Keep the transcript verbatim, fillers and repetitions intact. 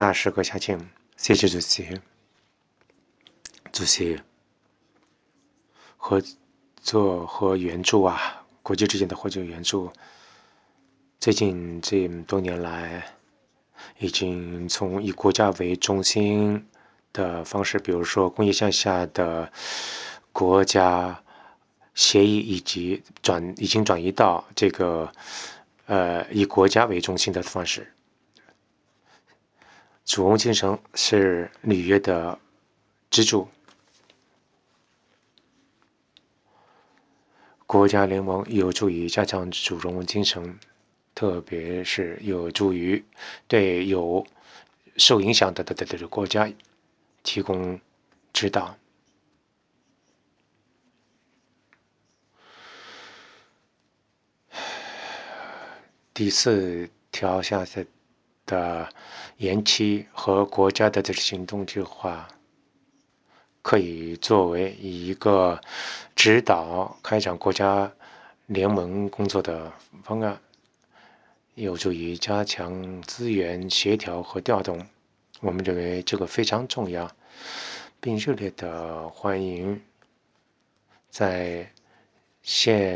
下十个下请，谢谢主席。主席，合作和援助啊，国际之间的合作援助，最近这么多年来，已经从以国家为中心的方式，比如说工业向下的国家协议，以及转已经转移到这个呃以国家为中心的方式。主攻精神是履约的支柱。国家联盟有助于加强主荣精神，特别是有助于对有受影响的的的的国家提供指导。第四条下的延期和国家的这个行动计划，可以作为一个指导开展国家联盟工作的方案，有助于加强资源协调和调动。我们认为这个非常重要，并热烈的欢迎在现